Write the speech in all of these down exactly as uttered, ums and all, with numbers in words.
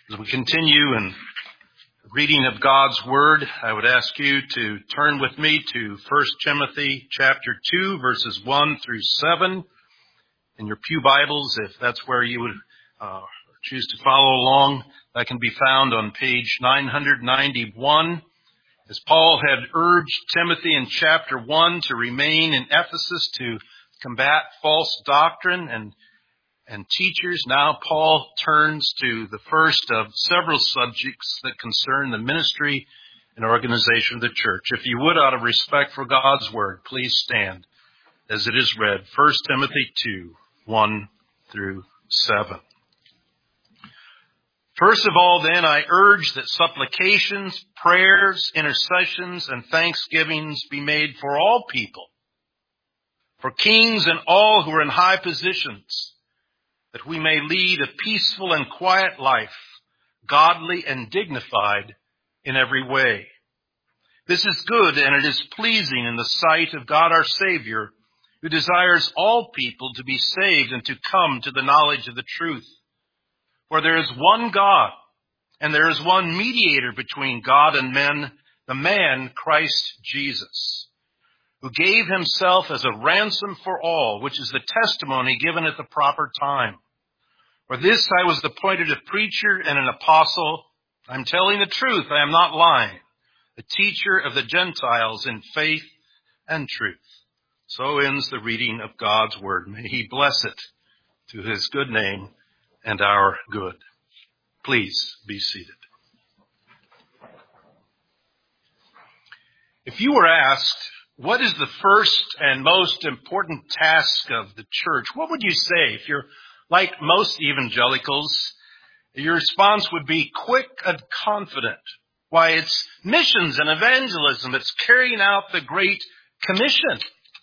As we continue in reading of God's Word, I would ask you to turn with me to First Timothy chapter two, verses one through seven. In your pew Bibles, if that's where you would uh, choose to follow along, that can be found on page nine ninety-one. As Paul had urged Timothy in chapter one to remain in Ephesus to combat false doctrine and and teachers, now Paul turns to the first of several subjects that concern the ministry and organization of the church. If you would, out of respect for God's Word, please stand as it is read, First Timothy two, one through seven. First of all, then, I urge that supplications, prayers, intercessions, and thanksgivings be made for all people, for kings and all who are in high positions, that we may lead a peaceful and quiet life, godly and dignified in every way. This is good, and it is pleasing in the sight of God our Savior, who desires all people to be saved and to come to the knowledge of the truth. For there is one God, and there is one mediator between God and men, the man Christ Jesus, who gave himself as a ransom for all, which is the testimony given at the proper time. For this I was appointed a preacher and an apostle. I'm telling the truth, I am not lying, a teacher of the Gentiles in faith and truth. So ends the reading of God's Word. May He bless it to His good name and our good. Please be seated. If you were asked, what is the first and most important task of the church, what would you say? If you're like most evangelicals, your response would be quick and confident. Why, it's missions and evangelism. It's carrying out the Great Commission.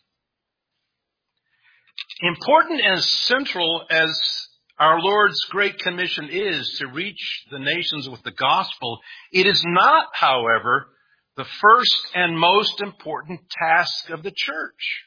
Important and central as our Lord's Great Commission is to reach the nations with the gospel, it is not, however, the first and most important task of the church.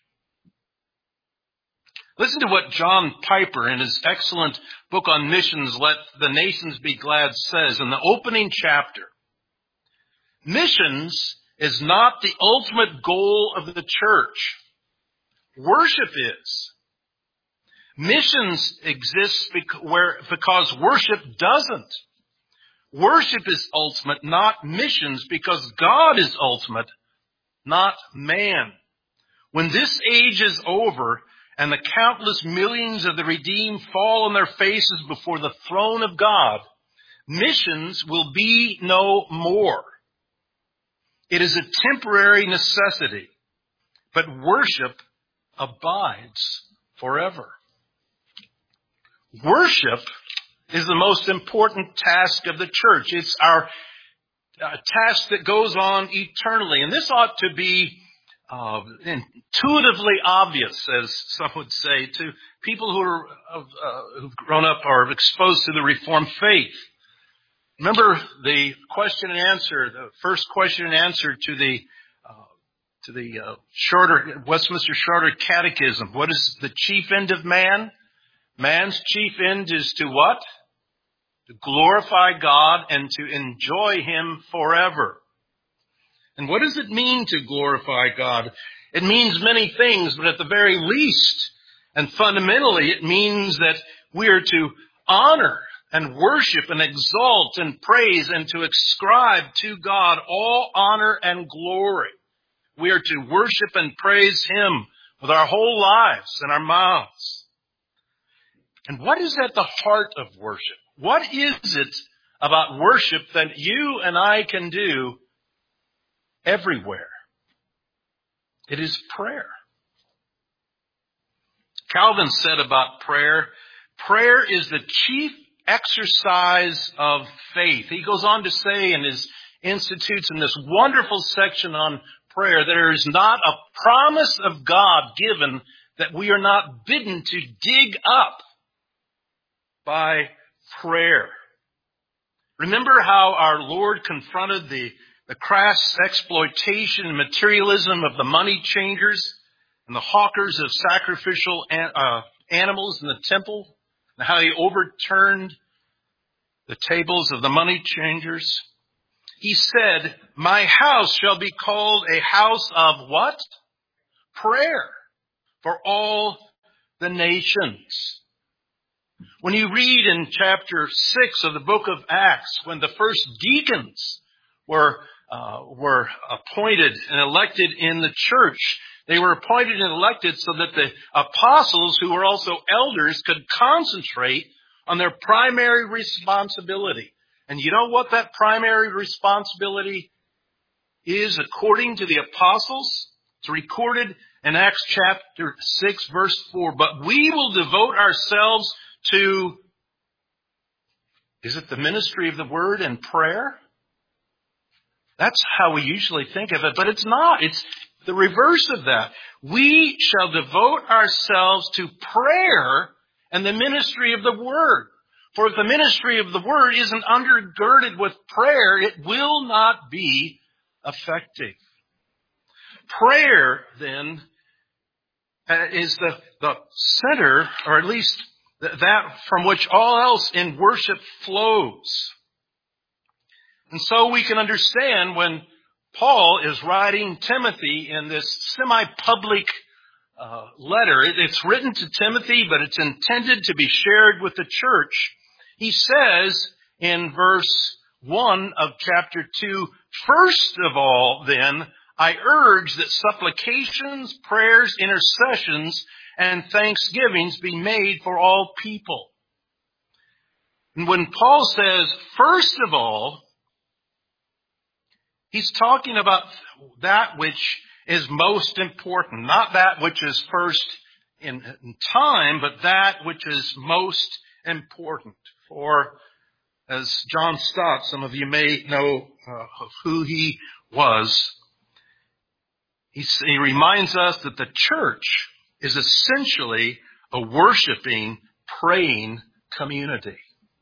Listen to what John Piper, in his excellent book on missions, Let the Nations Be Glad, says in the opening chapter. Missions is not the ultimate goal of the church. Worship is. Missions exists because worship doesn't. Worship is ultimate, not missions, because God is ultimate, not man. When this age is over and the countless millions of the redeemed fall on their faces before the throne of God, missions will be no more. It is a temporary necessity, but worship abides forever. Worship is the most important task of the church. It's our uh, task that goes on eternally. And this ought to be uh, intuitively obvious, as some would say, to people who are uh, who've grown up or exposed to the Reformed faith. Remember the question and answer, the first question and answer to the uh, to the uh, shorter Westminster Shorter Catechism. What is the chief end of man? Man's chief end is to what? To glorify God and to enjoy Him forever. And what does it mean to glorify God? It means many things, but at the very least and fundamentally it means that we are to honor and worship and exalt and praise and to ascribe to God all honor and glory. We are to worship and praise Him with our whole lives and our mouths. And what is at the heart of worship? What is it about worship that you and I can do everywhere? It is prayer. Calvin said about prayer, prayer is the chief exercise of faith. He goes on to say in his Institutes, in this wonderful section on prayer, there is not a promise of God given that we are not bidden to dig up by prayer. Remember how our Lord confronted the, the crass exploitation and materialism of the money changers and the hawkers of sacrificial an, uh, animals in the temple, and how He overturned the tables of the money changers. He said, my house shall be called a house of what? Prayer for all the nations. When you read in chapter six of the book of Acts, when the first deacons were uh, were appointed and elected in the church, they were appointed and elected so that the apostles, who were also elders, could concentrate on their primary responsibility. And you know what that primary responsibility is according to the apostles? It's recorded in Acts chapter six, verse four. But we will devote ourselves to, is it the ministry of the word and prayer? That's how we usually think of it, but it's not. It's the reverse of that. We shall devote ourselves to prayer and the ministry of the word. For if the ministry of the word isn't undergirded with prayer, it will not be effective. Prayer, then, uh, is the, the center, or at least th- that from which all else in worship flows. And so we can understand when Paul is writing Timothy in this semi-public uh, letter. It, it's written to Timothy, but it's intended to be shared with the church. He says in verse one of chapter two, first of all, then, I urge that supplications, prayers, intercessions, and thanksgivings be made for all people. And when Paul says, first of all, he's talking about that which is most important, not that which is first in time, but that which is most important. For, as John Stott, some of you may know uh, of who he was, he, he reminds us that the church is essentially a worshiping, praying community.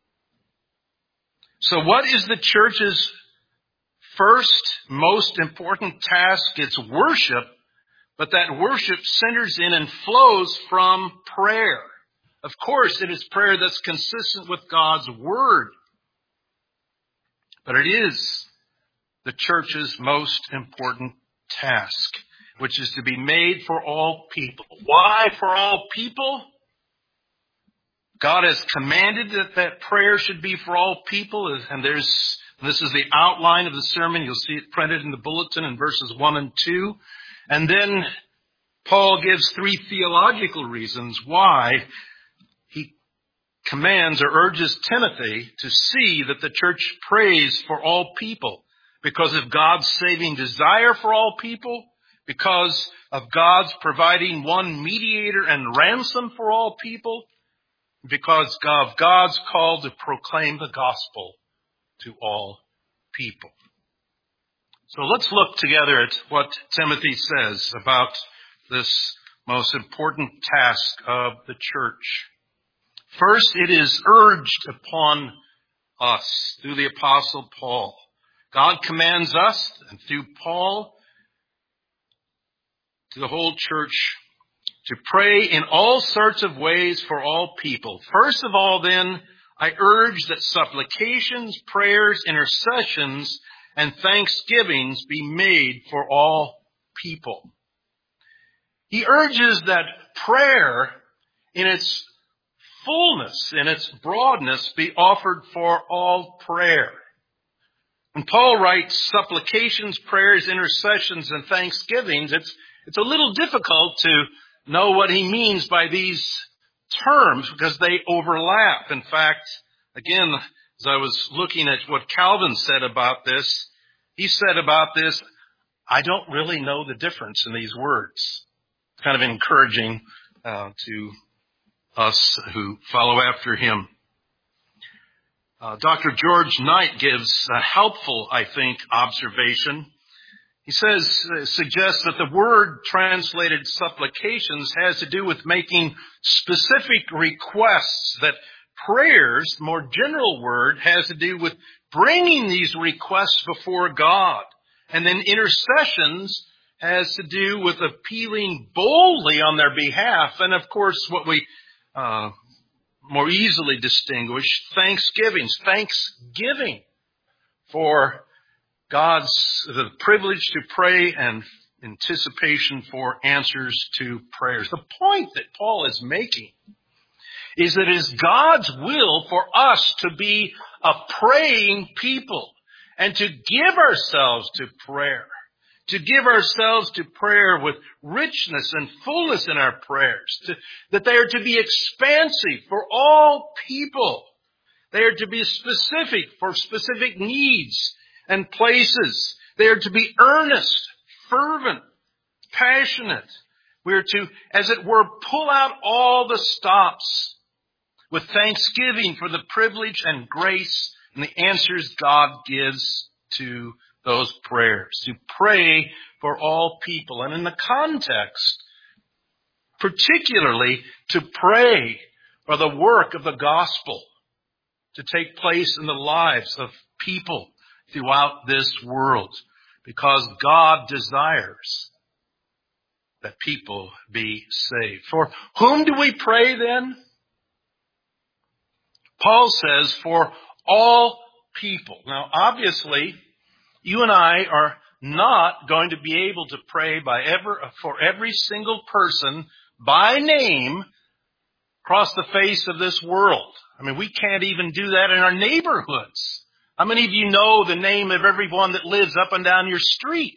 So what is the church's first, most important task? It's worship, but that worship centers in and flows from prayer. Of course, it is prayer that's consistent with God's word, but it is the church's most important task, which is to be made for all people. Why for all people? God has commanded that that prayer should be for all people, and there's this is the outline of the sermon. You'll see it printed in the bulletin in verses one and two. And then Paul gives three theological reasons why he commands or urges Timothy to see that the church prays for all people. Because of God's saving desire for all people, because of God's providing one mediator and ransom for all people, because of God's call to proclaim the gospel to all people. So let's look together at what Timothy says about this most important task of the church. First, it is urged upon us through the Apostle Paul. God commands us, and through Paul, to the whole church, to pray in all sorts of ways for all people. First of all, then, I urge that supplications, prayers, intercessions, and thanksgivings be made for all people. He urges that prayer in its fullness, in its broadness, be offered for all prayer. When Paul writes supplications, prayers, intercessions, and thanksgivings, it's, it's a little difficult to know what he means by these terms because they overlap. In fact, again, as I was looking at what Calvin said about this, he said about this, I don't really know the difference in these words. It's kind of encouraging uh, to us who follow after him. Uh, Doctor George Knight gives a helpful, I think, observation. He says, uh, suggests that the word translated supplications has to do with making specific requests, that prayers, more general word, has to do with bringing these requests before God. And then intercessions has to do with appealing boldly on their behalf. And of course, what we uh, more easily distinguish thanksgivings. Thanksgiving for God's the privilege to pray and anticipation for answers to prayers. The point that Paul is making is that it is God's will for us to be a praying people and to give ourselves to prayer, to give ourselves to prayer with richness and fullness in our prayers, to, that they are to be expansive for all people. They are to be specific for specific needs and places. They are to be earnest, fervent, passionate. We are to, as it were, pull out all the stops with thanksgiving for the privilege and grace and the answers God gives to those prayers. To pray for all people. And in the context, particularly to pray for the work of the gospel to take place in the lives of people throughout this world. Because God desires that people be saved. For whom do we pray then? Paul says, for all people. Now, obviously, you and I are not going to be able to pray by ever, for every single person by name across the face of this world. I mean, we can't even do that in our neighborhoods. How many of you know the name of everyone that lives up and down your street?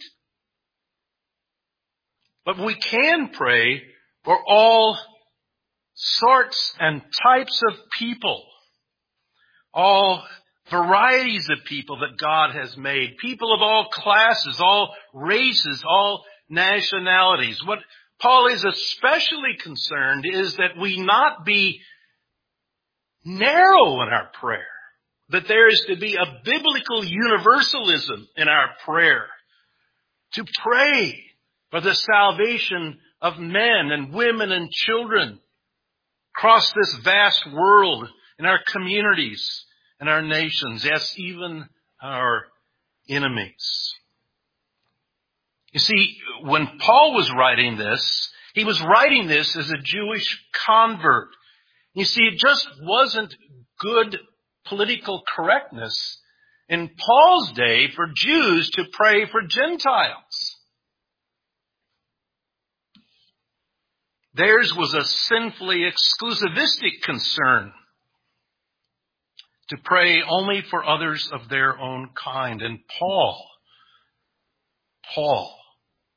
But we can pray for all sorts and types of people. All varieties of people that God has made. People of all classes, all races, all nationalities. What Paul is especially concerned is that we not be narrow in our prayer. That there is to be a biblical universalism in our prayer. To pray for the salvation of men and women and children across this vast world, in our communities and our nations, yes, even our enemies. You see, when Paul was writing this, he was writing this as a Jewish convert. You see, it just wasn't good political correctness in Paul's day for Jews to pray for Gentiles. Theirs was a sinfully exclusivistic concern to pray only for others of their own kind. And Paul, Paul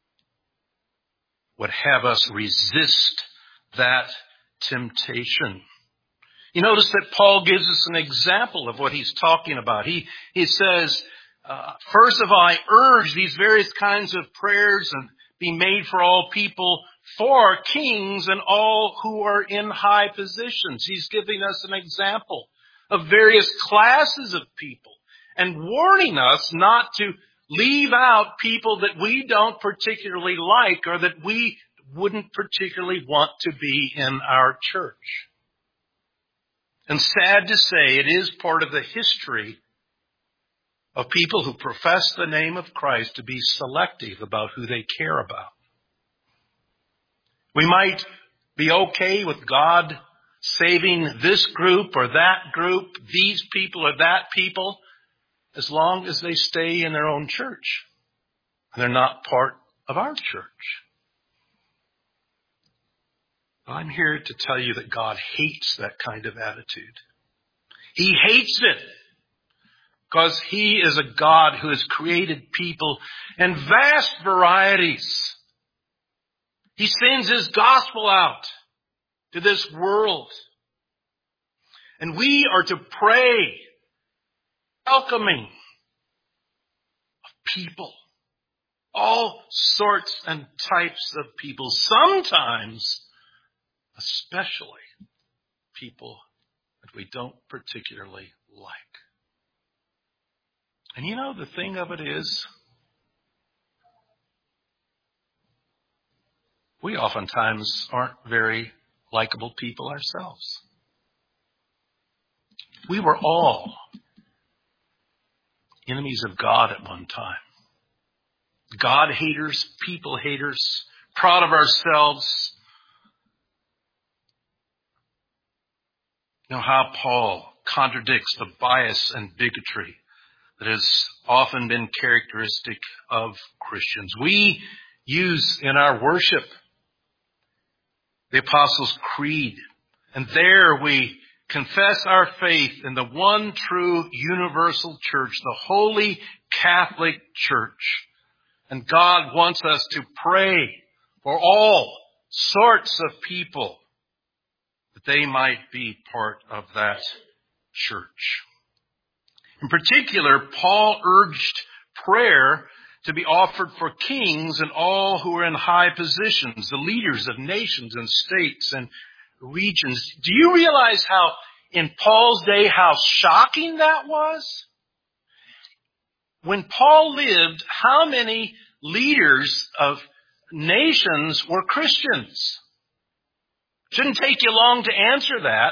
would have us resist that temptation. You notice that Paul gives us an example of what he's talking about. He, he says, uh, first of all, I urge these various kinds of prayers and be made for all people, for kings and all who are in high positions. He's giving us an example of various classes of people and warning us not to leave out people that we don't particularly like or that we wouldn't particularly want to be in our church. And sad to say, it is part of the history of people who profess the name of Christ to be selective about who they care about. We might be okay with God saving this group or that group, these people or that people, as long as they stay in their own church. And they're not part of our church. I'm here to tell you that God hates that kind of attitude. He hates it because He is a God who has created people in vast varieties. He sends His gospel out to this world. And we are to pray, welcoming of people, all sorts and types of people, sometimes especially people that we don't particularly like. And you know, the thing of it is, we oftentimes aren't very likable people ourselves. We were all enemies of God at one time. God haters, people haters, proud of ourselves. You know how Paul contradicts the bias and bigotry that has often been characteristic of Christians. We use in our worship the Apostles' Creed, and there we confess our faith in the one true universal church, the Holy Catholic Church. And God wants us to pray for all sorts of people that they might be part of that church. In particular, Paul urged prayer to be offered for kings and all who are in high positions, the leaders of nations and states and regions. Do you realize how, in Paul's day, how shocking that was? When Paul lived, how many leaders of nations were Christians? Shouldn't take you long to answer that.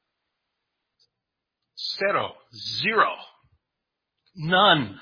Zero. Zero. None.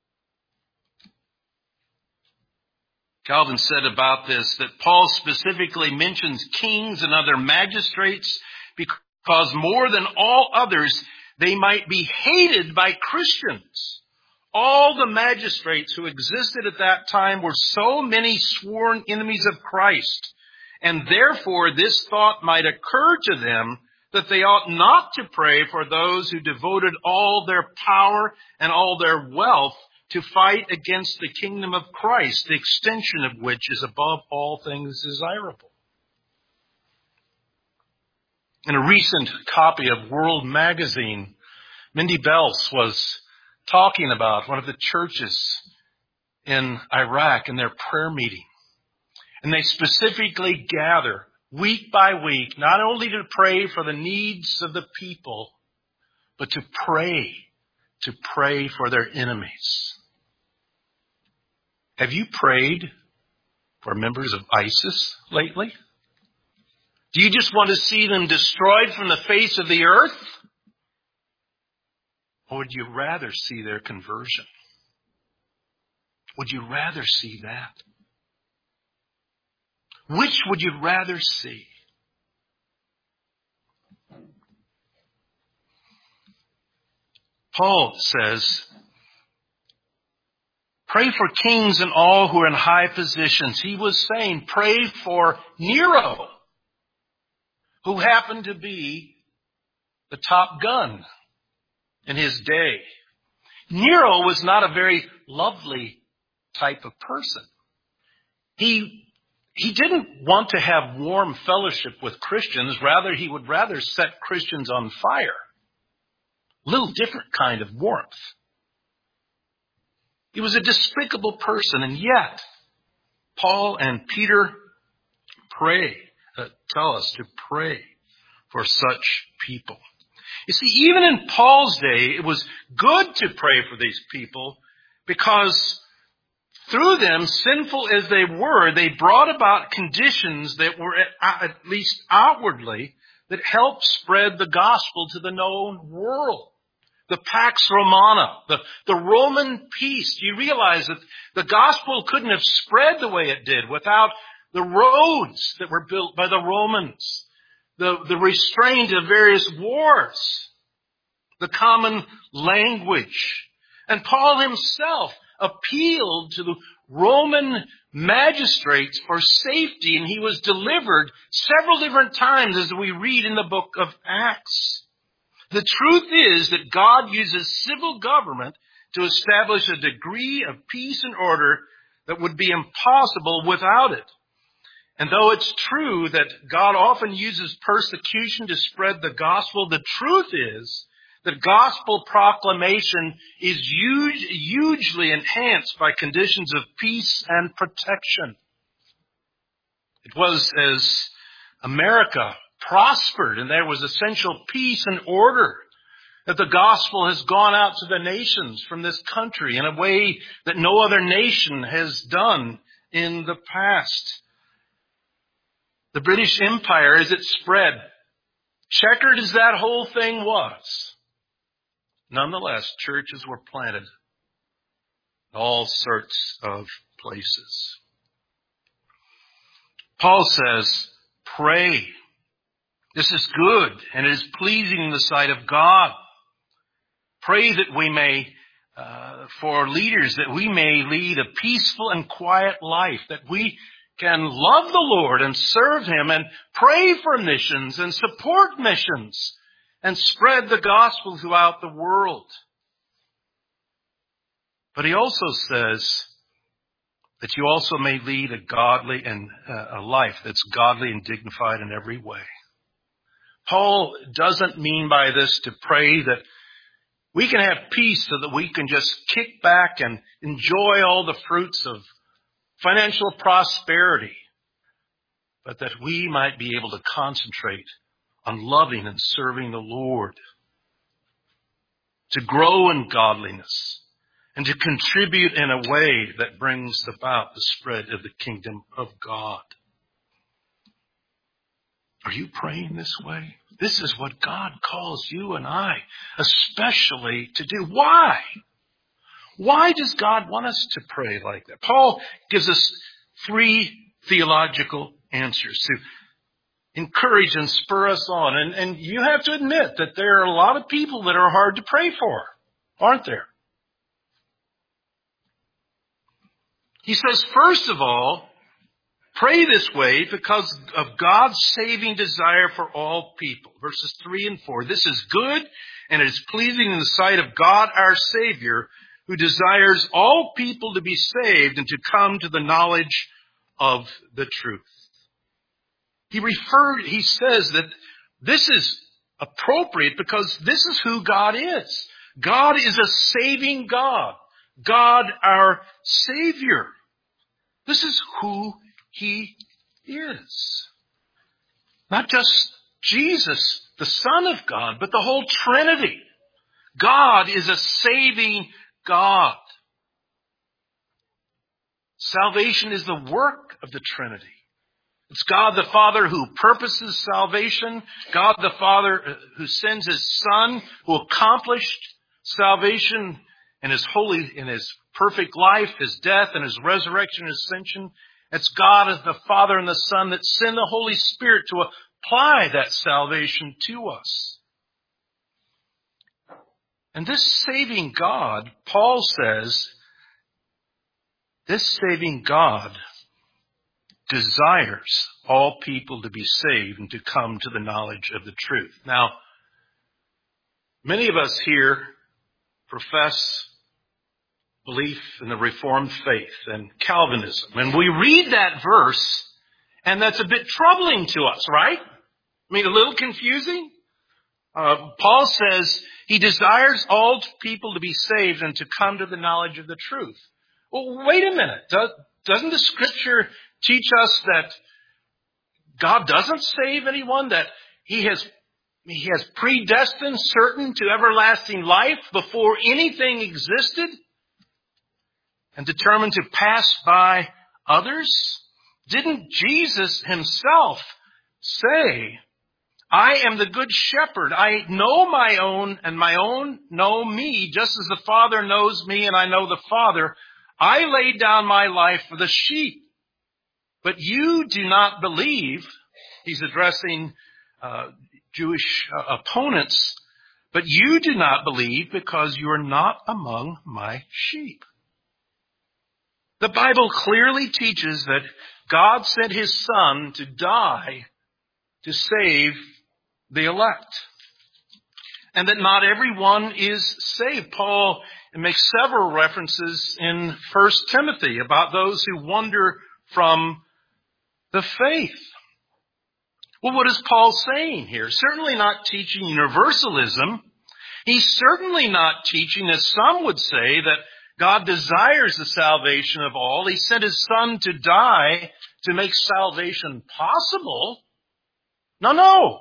Calvin said about this that Paul specifically mentions kings and other magistrates because more than all others, they might be hated by Christians. All the magistrates who existed at that time were so many sworn enemies of Christ, and therefore this thought might occur to them that they ought not to pray for those who devoted all their power and all their wealth to fight against the kingdom of Christ, the extension of which is above all things desirable. In a recent copy of World Magazine, Mindy Belz was talking about one of the churches in Iraq in their prayer meeting. And they specifically gather week by week, not only to pray for the needs of the people, but to pray, to pray for their enemies. Have you prayed for members of ISIS lately? Do you just want to see them destroyed from the face of the earth? Or would you rather see their conversion? Would you rather see that? Which would you rather see? Paul says, pray for kings and all who are in high positions. He was saying, pray for Nero, who happened to be the top gun in his day. Nero was not a very lovely type of person. He He didn't want to have warm fellowship with Christians. Rather, he would rather set Christians on fire. A little different kind of warmth. He was a despicable person, and yet Paul and Peter pray, uh, tell us to pray for such people. You see, even in Paul's day, it was good to pray for these people because through them, sinful as they were, they brought about conditions that were, at least outwardly, that helped spread the gospel to the known world. The Pax Romana, the, the Roman peace. Do you realize that the gospel couldn't have spread the way it did without the roads that were built by the Romans, the, the restraint of various wars, the common language. And Paul himself appealed to the Roman magistrates for safety, and he was delivered several different times as we read in the book of Acts. The truth is that God uses civil government to establish a degree of peace and order that would be impossible without it. And though it's true that God often uses persecution to spread the gospel, the truth is that gospel proclamation is huge, hugely enhanced by conditions of peace and protection. It was as America prospered and there was essential peace and order that the gospel has gone out to the nations from this country in a way that no other nation has done in the past. The British Empire, as it spread, checkered as that whole thing was, nonetheless, churches were planted in all sorts of places. Paul says, pray This is good, and it is pleasing in the sight of God. Pray that we may, uh, for leaders, that we may lead a peaceful and quiet life, that we can love the Lord and serve Him and pray for missions and support missions and spread the gospel throughout the world. But he also says that you also may lead a godly and uh, a life that's godly and dignified in every way. Paul doesn't mean by this to pray that we can have peace so that we can just kick back and enjoy all the fruits of financial prosperity, but that we might be able to concentrate on loving and serving the Lord, to grow in godliness, and to contribute in a way that brings about the spread of the kingdom of God. Are you praying this way? This is what God calls you and I especially to do. Why? Why does God want us to pray like that? Paul gives us three theological answers to encourage and spur us on. And, and you have to admit that there are a lot of people that are hard to pray for, aren't there? He says, first of all, pray this way because of God's saving desire for all people. Verses three and four. This is good and it is pleasing in the sight of God our Savior, who desires all people to be saved and to come to the knowledge of the truth. He referred, he says that this is appropriate because this is who God is. God is a saving God. God our Savior. This is who He is. Not just Jesus, the Son of God, but the whole Trinity. God is a saving God. Salvation is the work of the Trinity. It's God the Father who purposes salvation. God the Father who sends His Son, who accomplished salvation in His holy, in His perfect life, His death, and His resurrection and ascension. It's God as the Father and the Son that send the Holy Spirit to apply that salvation to us. And this saving God, Paul says, this saving God desires all people to be saved and to come to the knowledge of the truth. Now, many of us here profess belief in the Reformed faith and Calvinism. And we read that verse, and that's a bit troubling to us, right? I mean, a little confusing. Uh, Paul says he desires all people to be saved and to come to the knowledge of the truth. Well, wait a minute. Does, doesn't the Scripture teach us that God doesn't save anyone, that He has He has predestined certain to everlasting life before anything existed, and determined to pass by others? Didn't Jesus Himself say, I am the good shepherd. I know my own, and my own know me, just as the Father knows me, and I know the Father. I laid down my life for the sheep. But you do not believe. He's addressing uh, Jewish uh, opponents. But you do not believe because you are not among my sheep. The Bible clearly teaches that God sent His Son to die to save the elect. And that not everyone is saved. Paul makes several references in First Timothy about those who wander from the faith. Well, what is Paul saying here? Certainly not teaching universalism. He's certainly not teaching, as some would say, that God desires the salvation of all. He sent His Son to die to make salvation possible. No, no.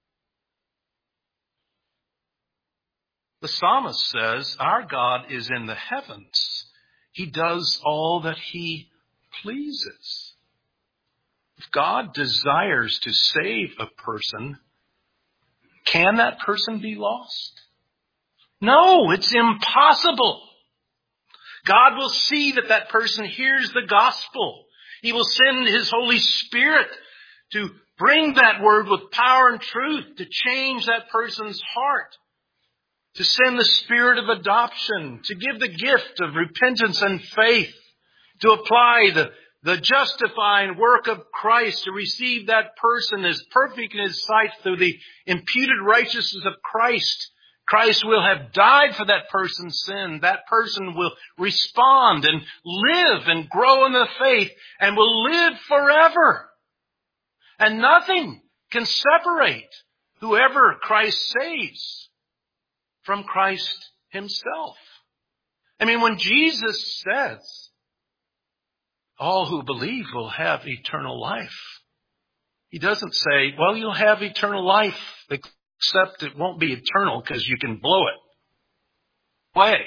The psalmist says, our God is in the heavens. He does all that He pleases. If God desires to save a person, can that person be lost? No, it's impossible. God will see that that person hears the gospel. He will send His Holy Spirit to bring that word with power and truth to change that person's heart, to send the spirit of adoption, to give the gift of repentance and faith, to apply the, the justifying work of Christ, to receive that person as perfect in His sight through the imputed righteousness of Christ. Christ will have died for that person's sin. That person will respond and live and grow in the faith and will live forever. And nothing can separate whoever Christ saves from Christ Himself. I mean, when Jesus says, all who believe will have eternal life, He doesn't say, well, you'll have eternal life, except it won't be eternal because you can blow it away.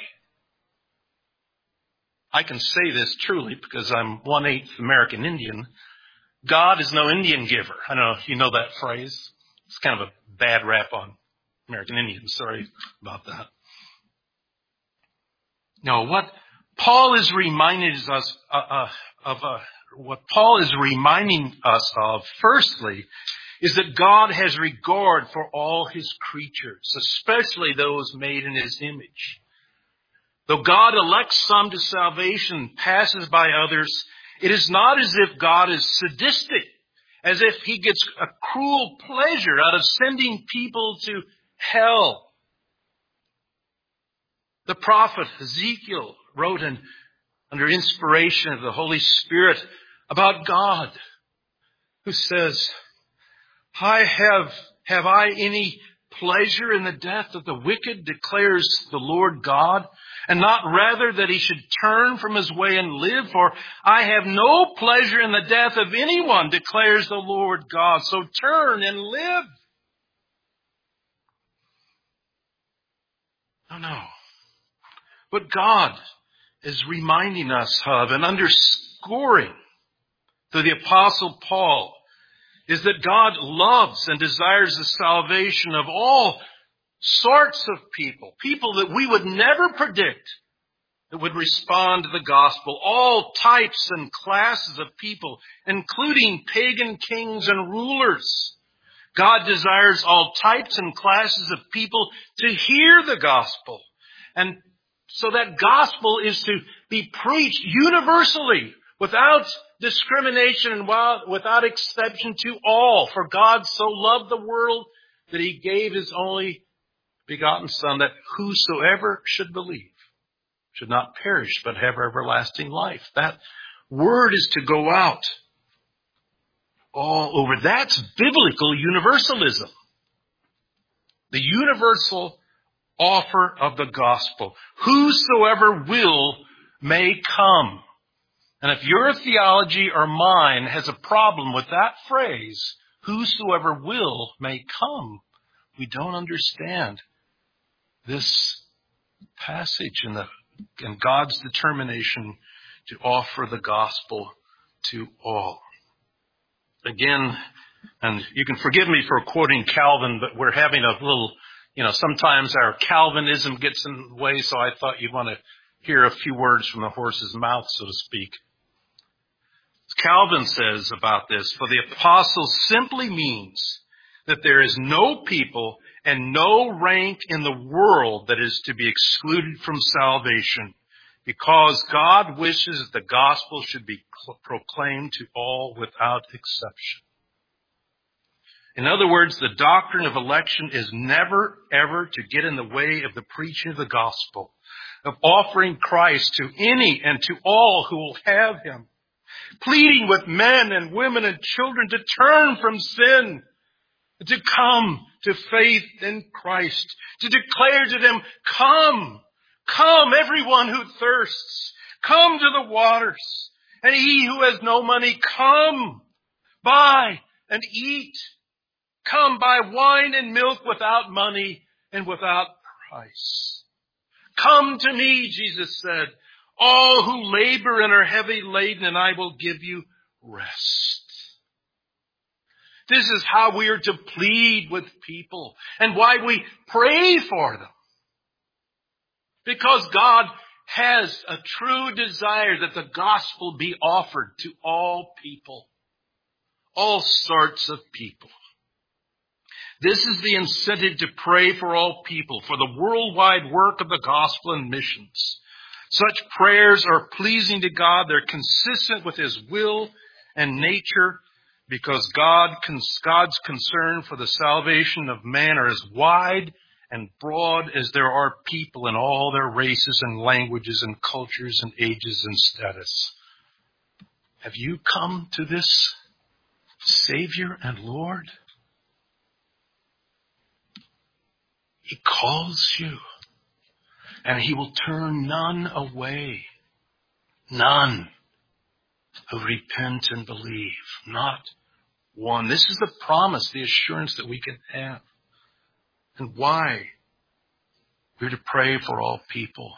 I can say this truly because I'm one-eighth American Indian. God is no Indian giver. I don't know if you know that phrase. It's kind of a bad rap on American Indians. Sorry about that. No, what Paul is reminding us uh, uh, of, uh, what Paul is reminding us of, firstly, is that God has regard for all His creatures, especially those made in His image. Though God elects some to salvation, passes by others, it is not as if God is sadistic, as if He gets a cruel pleasure out of sending people to hell. The prophet Ezekiel wrote in, under inspiration of the Holy Spirit about God, who says, I have, have I any pleasure in the death of the wicked, declares the Lord God, and not rather that he should turn from his way and live? For I have no pleasure in the death of anyone, declares the Lord God. So turn and live. No, no. What God is reminding us of and underscoring through the Apostle Paul is that God loves and desires the salvation of all sorts of people, people that we would never predict that would respond to the gospel, all types and classes of people, including pagan kings and rulers. God desires all types and classes of people to hear the gospel. And so that gospel is to be preached universally, without discrimination and without exception, to all. For God so loved the world that He gave His only begotten Son, that whosoever should believe should not perish but have everlasting life. That word is to go out all over. That's biblical universalism. The universal offer of the gospel. Whosoever will may come. And if your theology or mine has a problem with that phrase, whosoever will may come, we don't understand this passage and, the, and God's determination to offer the gospel to all. Again, and you can forgive me for quoting Calvin, but we're having a little, you know, sometimes our Calvinism gets in the way, so I thought you'd want to hear a few words from the horse's mouth, so to speak. Calvin says about this, for the apostle simply means that there is no people and no rank in the world that is to be excluded from salvation, because God wishes that the gospel should be proclaimed to all without exception. In other words, the doctrine of election is never, ever to get in the way of the preaching of the gospel, of offering Christ to any and to all who will have Him, pleading with men and women and children to turn from sin, to come to faith in Christ, to declare to them, come, come everyone who thirsts, come to the waters, and he who has no money, come, buy and eat. Come, buy wine and milk without money and without price. Come to me, Jesus said, all who labor and are heavy laden, and I will give you rest. This is how we are to plead with people and why we pray for them. Because God has a true desire that the gospel be offered to all people. all sorts of people. This is the incentive to pray for all people, for the worldwide work of the gospel and missions. Such prayers are pleasing to God. They're consistent with His will and nature, because God, God's concern for the salvation of man are as wide and broad as there are people in all their races and languages and cultures and ages and status. Have you come to this Savior and Lord? He calls you, and He will turn none away. None who repent and believe. Not one. This is the promise, the assurance that we can have. And why? We're to pray for all people.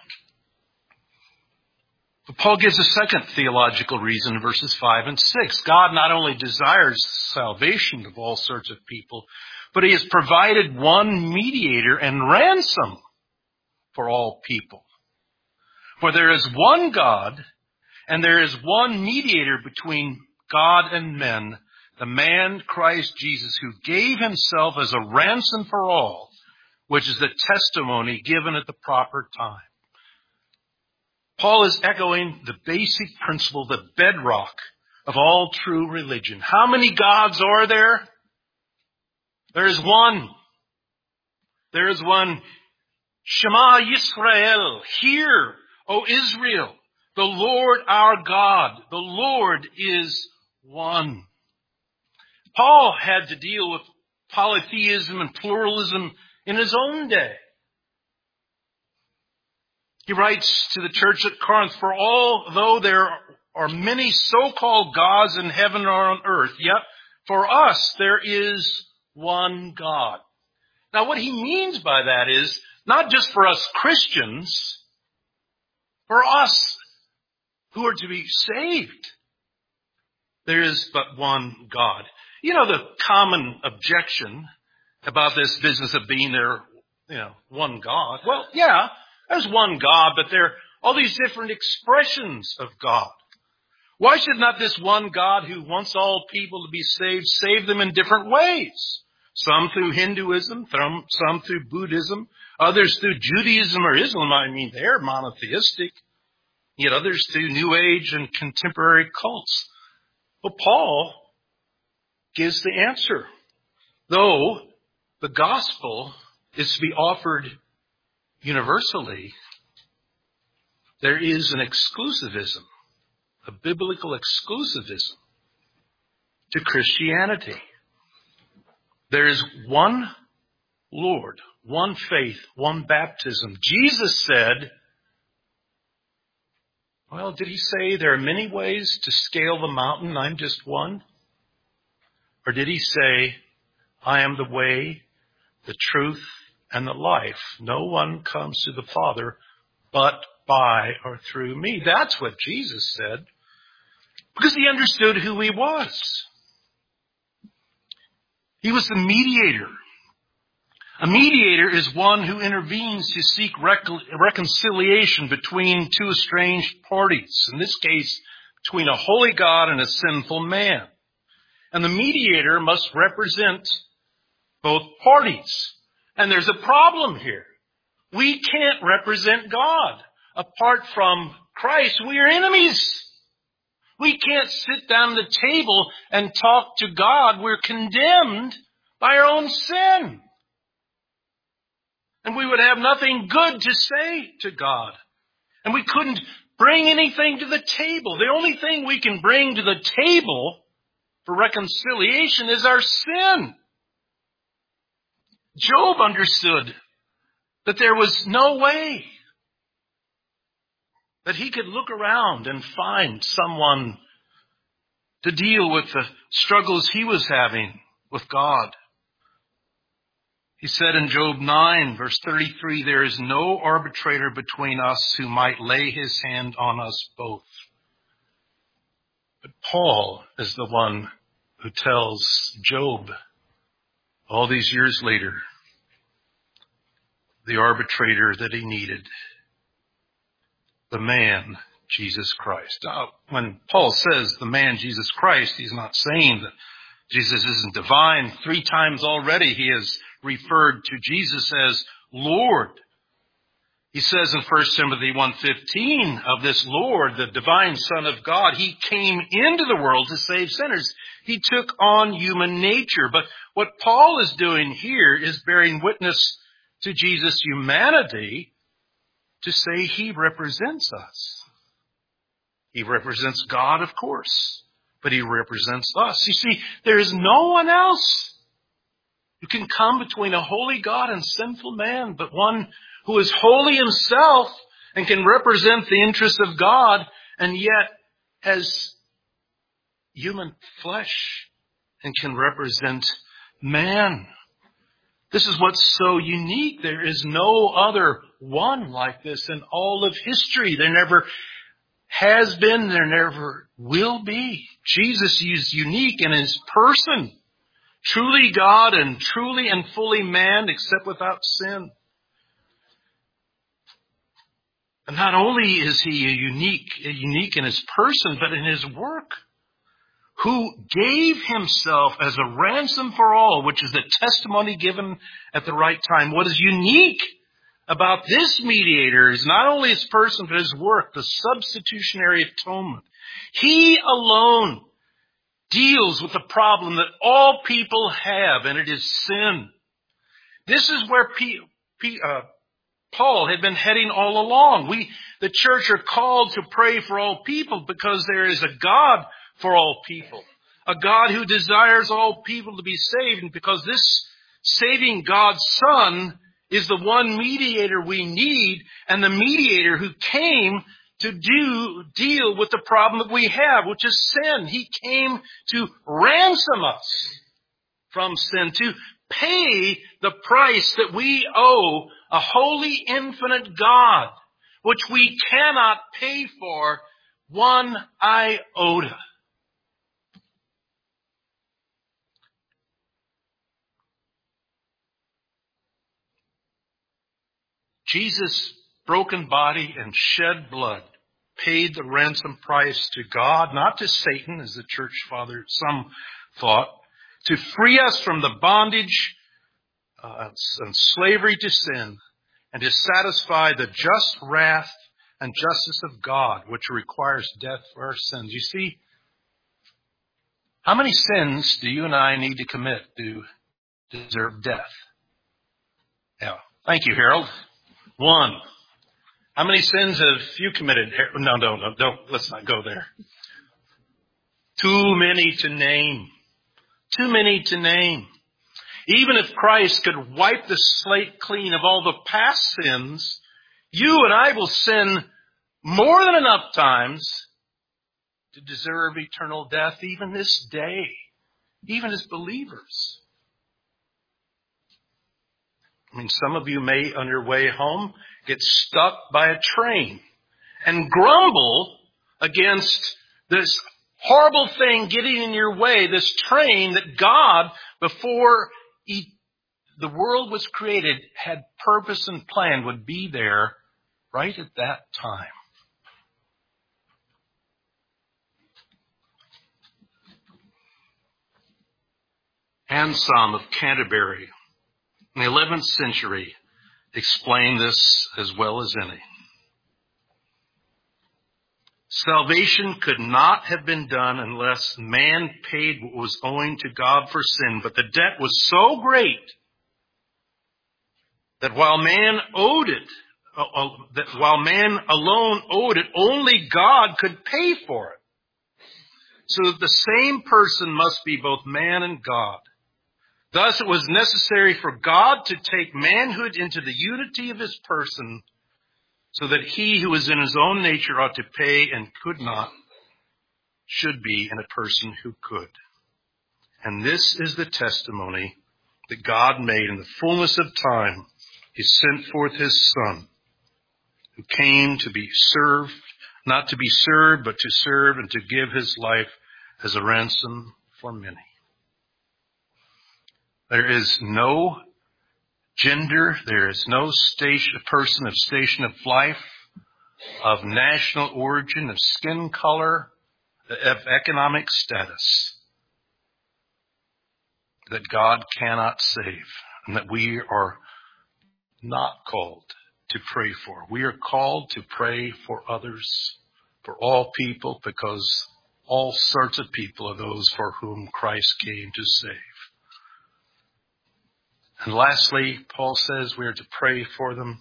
But Paul gives a second theological reason in verses five and six. God not only desires salvation of all sorts of people, but He has provided one mediator and ransom for all people. For there is one God, and there is one mediator between God and men, the man Christ Jesus, who gave Himself as a ransom for all, which is the testimony given at the proper time. Paul is echoing the basic principle, the bedrock of all true religion. How many gods are there? There is one. There is one. Shema Yisrael. Hear, O Israel, the Lord our God, the Lord is one. Paul had to deal with polytheism and pluralism in his own day. He writes to the church at Corinth, for although there are many so-called gods in heaven or on earth, yet for us there is one God. Now what he means by that is not just for us Christians, for us who are to be saved. There is but one God. You know the common objection about this business of being there, you know, one God. Well, yeah, there's one God, but there are all these different expressions of God. Why should not this one God who wants all people to be saved, save them in different ways? Some through Hinduism, some through Buddhism, others through Judaism or Islam. I mean, they're monotheistic. Yet others through New Age and contemporary cults. Well, Paul gives the answer. Though the gospel is to be offered universally, there is an exclusivism, a biblical exclusivism to Christianity. There is one Lord, one faith, one baptism. Jesus said, well, did He say there are many ways to scale the mountain? I'm just one. Or did He say, I am the way, the truth, and the life. No one comes to the Father but by or through me. That's what Jesus said, because He understood who He was. He was the mediator. A mediator is one who intervenes to seek rec- reconciliation between two estranged parties. In this case, between a holy God and a sinful man. And the mediator must represent both parties. And there's a problem here. We can't represent God. Apart from Christ, we are enemies. We can't sit down at the table and talk to God. We're condemned by our own sin. And we would have nothing good to say to God. And we couldn't bring anything to the table. The only thing we can bring to the table for reconciliation is our sin. Job understood that there was no way that he could look around and find someone to deal with the struggles he was having with God. He said in Job nine, verse thirty-three, there is no arbitrator between us who might lay his hand on us both. But Paul is the one who tells Job, all these years later, the arbitrator that he needed, the man, Jesus Christ. Now, when Paul says the man, Jesus Christ, he's not saying that Jesus isn't divine. Three times already he has referred to Jesus as Lord. He says in First Timothy one fifteen of this Lord, the divine Son of God, he came into the world to save sinners. He took on human nature. But what Paul is doing here is bearing witness to Jesus' humanity to say he represents us. He represents God, of course, but he represents us. You see, there is no one else who can come between a holy God and sinful man, but one who is holy himself and can represent the interests of God and yet has human flesh and can represent man. This is what's so unique. There is no other one like this in all of history. There never has been, there never will be. Jesus is unique in his person. Truly God and truly and fully man, except without sin. And not only is he a unique, a unique in his person, but in his work. Who gave himself as a ransom for all, which is the testimony given at the right time. What is unique about this mediator is not only his person, but his work, the substitutionary atonement. He alone deals with the problem that all people have, and it is sin. This is where P, P, uh, Paul had been heading all along. We, the church, are called to pray for all people because there is a God for all people. A God who desires all people to be saved. And because this saving God's Son is the one mediator we need, and the mediator who came to do deal with the problem that we have, which is sin. He came to ransom us from sin, to pay the price that we owe a holy, infinite God, which we cannot pay for one iota. Jesus' broken body and shed blood paid the ransom price to God, not to Satan, as the church father, some thought, to free us from the bondage uh, and slavery to sin, and to satisfy the just wrath and justice of God, which requires death for our sins. You see, how many sins do you and I need to commit to deserve death? Yeah. Thank you, Harold. One. How many sins have you committed? No, no, no, don't. Let's not go there. Too many to name. Too many to name. Even if Christ could wipe the slate clean of all the past sins, you and I will sin more than enough times to deserve eternal death even this day, even as believers. I mean, some of you may, on your way home, get stuck by a train and grumble against this horrible thing getting in your way, this train that God, before he, the world was created, had purpose and plan would be there right at that time. Anselm of Canterbury in the eleventh century explained this as well as any. Salvation could not have been done unless man paid what was owing to God for sin, but the debt was so great that while man owed it, uh, uh, that while man alone owed it, only God could pay for it. So that the same person must be both man and God. Thus, it was necessary for God to take manhood into the unity of his person, so that he who is in his own nature ought to pay and could not, should be in a person who could. And this is the testimony that God made in the fullness of time. He sent forth his Son, who came to be served, not to be served, but to serve and to give his life as a ransom for many. There is no gender, there is no station, person of station of life, of national origin, of skin color, of economic status that God cannot save and that we are not called to pray for. We are called to pray for others, for all people, because all sorts of people are those for whom Christ came to save. And lastly, Paul says we are to pray for them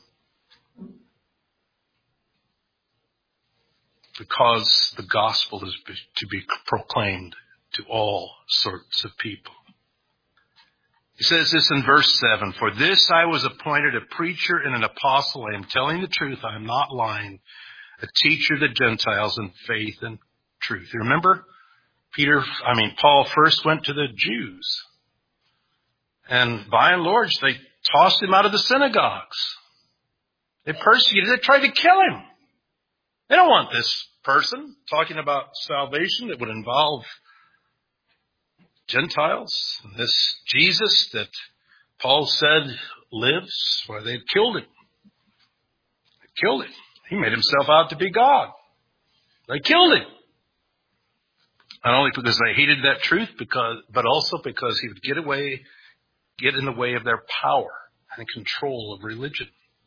because the gospel is to be proclaimed to all sorts of people. He says this in verse seven, "For this I was appointed a preacher and an apostle. I am telling the truth, I am not lying, a teacher of the Gentiles in faith and truth." You remember, Peter, I mean, Paul first went to the Jews. And by and large, they tossed him out of the synagogues. They persecuted, they tried to kill him. They don't want this person talking about salvation that would involve Gentiles. This Jesus that Paul said lives, well, they'd killed him. They killed him. He made himself out to be God. They killed him. Not only because they hated that truth, because but also because he would get away, get in the way of their power and control of religion.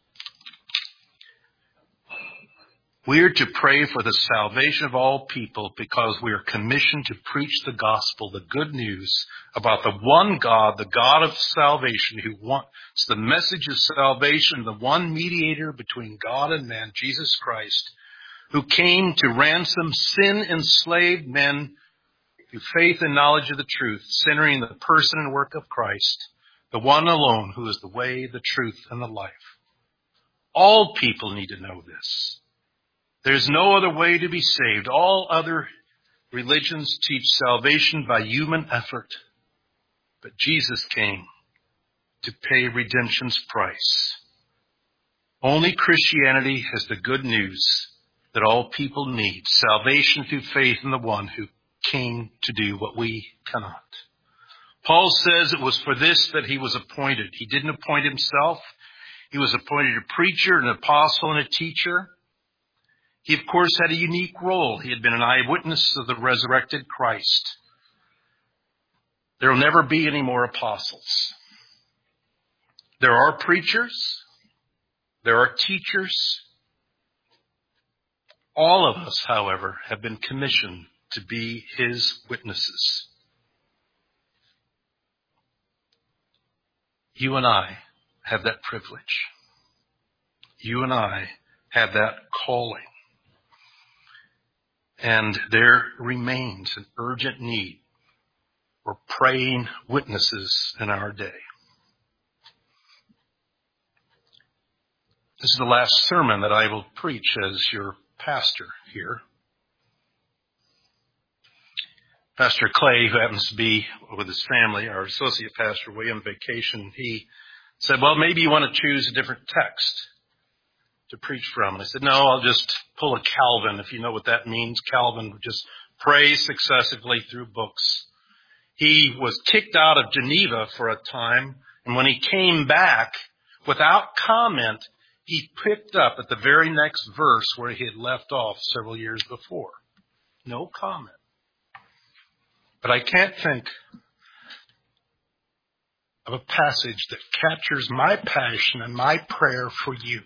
We are to pray for the salvation of all people because we are commissioned to preach the gospel, the good news about the one God, the God of salvation, who wants the message of salvation, the one mediator between God and man, Jesus Christ, who came to ransom sin-enslaved men through faith and knowledge of the truth, centering the person and work of Christ, the one alone who is the way, the truth, and the life. All people need to know this. There's no other way to be saved. All other religions teach salvation by human effort. But Jesus came to pay redemption's price. Only Christianity has the good news that all people need. Salvation through faith in the one who came to do what we cannot. Paul says it was for this that he was appointed. He didn't appoint himself. He was appointed a preacher, an apostle, and a teacher. He, of course, had a unique role. He had been an eyewitness of the resurrected Christ. There will never be any more apostles. There are preachers. There are teachers. All of us, however, have been commissioned to be his witnesses. You and I have that privilege. You and I have that calling. And there remains an urgent need for praying witnesses in our day. This is the last sermon that I will preach as your pastor here. Pastor Clay, who happens to be with his family, our associate pastor, away on vacation, he said, well, maybe you want to choose a different text to preach from. And I said, no, I'll just pull a Calvin, if you know what that means. Calvin would just pray successively through books. He was kicked out of Geneva for a time, and when he came back, without comment, he picked up at the very next verse where he had left off several years before. No comment. But I can't think of a passage that captures my passion and my prayer for you.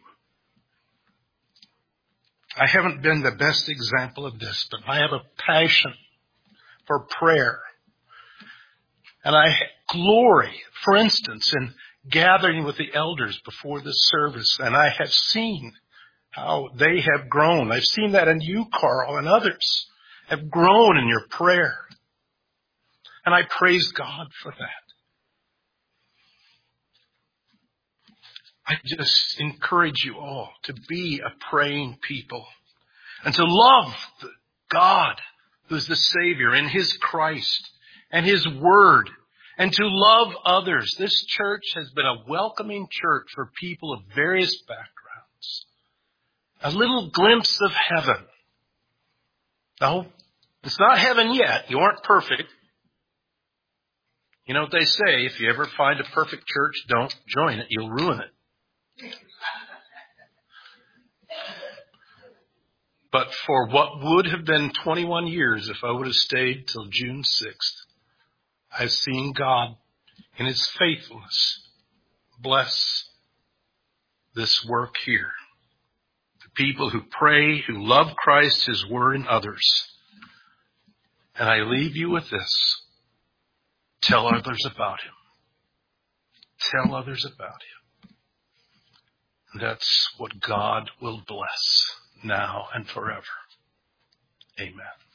I haven't been the best example of this, but I have a passion for prayer. And I glory, for instance, in gathering with the elders before the service. And I have seen how they have grown. I've seen that in you, Carl, and others have grown in your prayer. And I praise God for that. I just encourage you all to be a praying people and to love God, who's the Savior, and His Christ and His Word, and to love others. This church has been a welcoming church for people of various backgrounds. A little glimpse of heaven. No, it's not heaven yet. You aren't perfect. You know what they say, if you ever find a perfect church, don't join it. You'll ruin it. But for what would have been twenty-one years if I would have stayed till June sixth, I've seen God in His faithfulness, bless this work here. The people who pray, who love Christ, His Word, and others. And I leave you with this. Tell others about Him. Tell others about Him. And that's what God will bless now and forever. Amen.